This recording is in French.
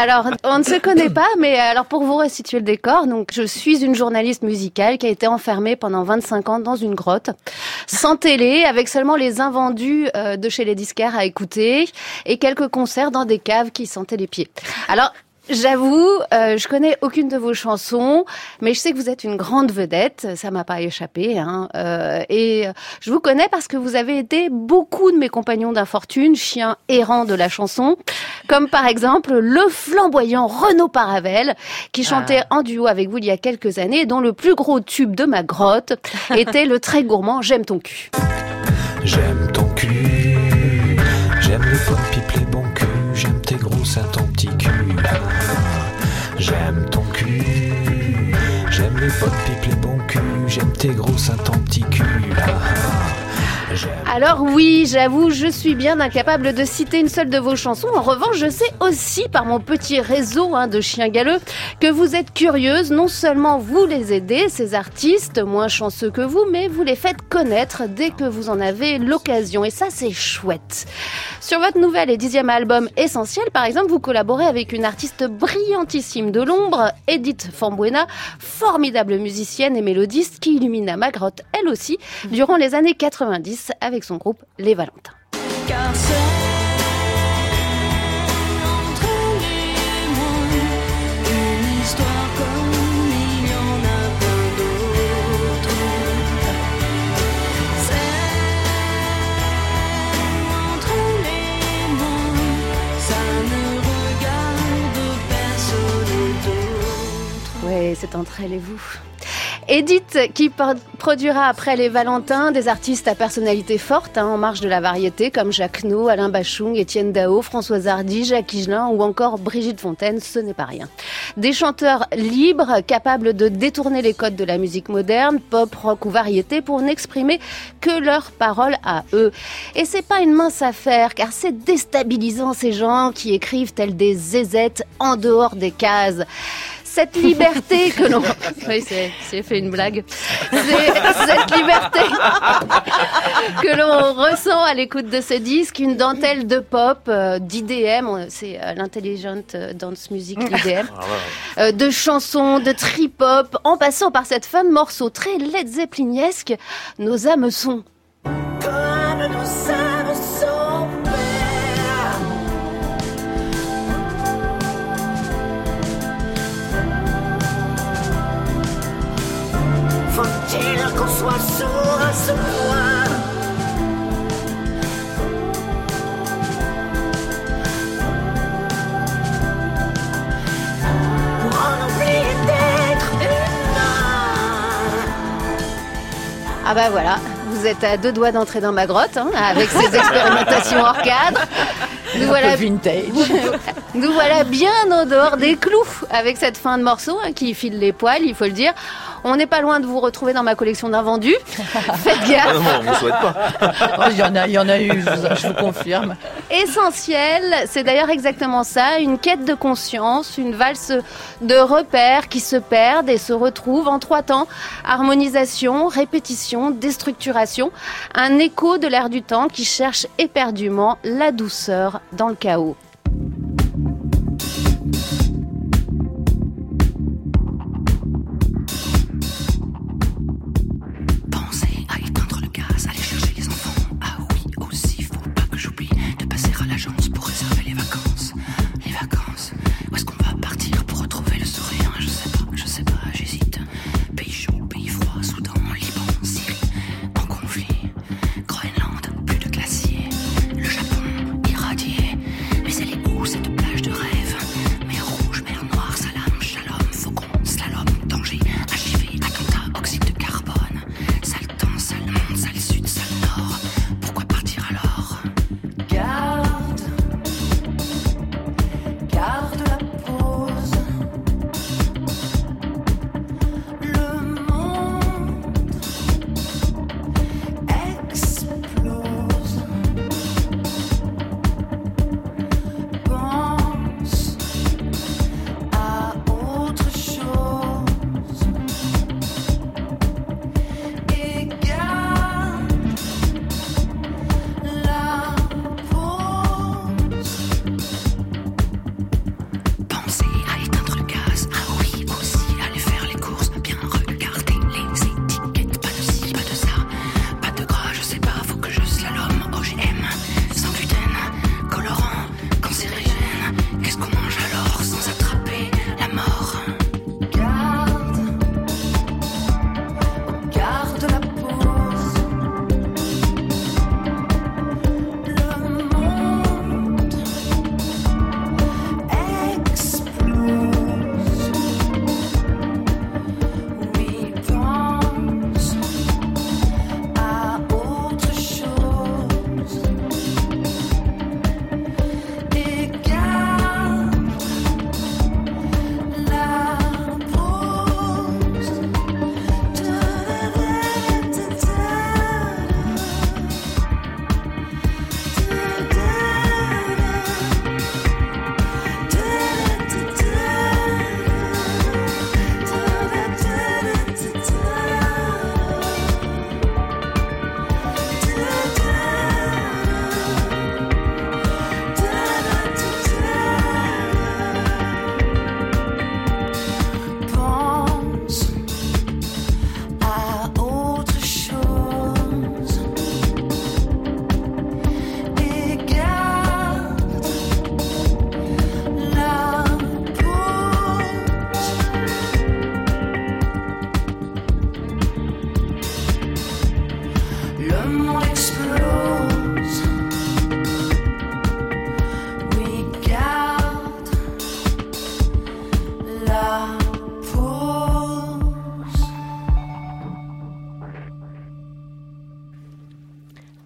Alors, on ne se connaît pas, mais alors pour vous restituer le décor, donc je suis une journaliste musicale qui a été enfermée pendant 25 ans dans une grotte, sans télé, avec seulement les invendus de chez les disquaires à écouter et quelques concerts dans des caves qui sentaient les pieds. Alors, j'avoue, je connais aucune de vos chansons, mais je sais que vous êtes une grande vedette, ça m'a pas échappé, hein. Et je vous connais parce que vous avez été beaucoup de mes compagnons d'infortune, chiens errants de la chanson, comme par exemple le flamboyant Renaud Paravel, qui chantait en duo avec vous il y a quelques années, et dont le plus gros tube de ma grotte était le très gourmand J'aime ton cul. J'aime ton cul, j'aime le pot de pipe, les bons culs, j'aime tes gros seins, ton petit cul. J'aime ton cul, j'aime les potes pipe, les bons culs, j'aime tes gros seins, ton petit cul. Alors oui, j'avoue, je suis bien incapable de citer une seule de vos chansons. En revanche, je sais aussi par mon petit réseau de chiens galeux que vous êtes curieuse. Non seulement vous les aidez, ces artistes moins chanceux que vous, mais vous les faites connaître dès que vous en avez l'occasion. Et ça, c'est chouette. Sur votre nouvel et 10e album Essentiel, par exemple, vous collaborez avec une artiste brillantissime de l'ombre, Edith Fambuena, formidable musicienne et mélodiste qui illumina ma grotte, elle aussi, durant les années 90 avec son groupe Les Valentins. Car c'est entre les mots une histoire comme il y en a plein d'autres. C'est entre les mots, ça ne regarde personne d'autre. Ouais, c'est entre elle et vous. Edith, qui produira après les Valentins des artistes à personnalité forte, en marge de la variété, comme Jacques No, Alain Bachung, Étienne Dao, Françoise Hardy, Jacques Higelin ou encore Brigitte Fontaine, ce n'est pas rien. Des chanteurs libres, capables de détourner les codes de la musique moderne, pop, rock ou variété, pour n'exprimer que leurs paroles à eux. Et c'est pas une mince affaire, car c'est déstabilisant ces gens qui écrivent tels des zézettes en dehors des cases. Cette liberté que l'on... Oui, c'est fait une blague. Cette liberté que l'on ressent à l'écoute de ce disque, une dentelle de pop, d'IDM, c'est l'Intelligent Dance Music, l'IDM, de chansons, de trip-hop, en passant par cette fin de morceau très Led Zeppelinesque, nos âmes sont... Comme nos âmes sont pères. Faut-il qu'on soit sourd à ce point? Pour en oublier d'être humain. Ah bah voilà, vous êtes à 2 doigts d'entrer dans ma grotte, avec ces expérimentations hors cadre. Nous voilà, vintage. Nous voilà bien en dehors des clous avec cette fin de morceau qui file les poils, il faut le dire. On n'est pas loin de vous retrouver dans ma collection d'invendus. Faites gaffe. Non, on ne souhaite pas. Il y en a eu, je vous confirme. Essentiel, c'est d'ailleurs exactement ça, une quête de conscience, une valse de repères qui se perdent et se retrouvent en 3 temps. Harmonisation, répétition, déstructuration. Un écho de l'air du temps qui cherche éperdument la douceur dans le chaos.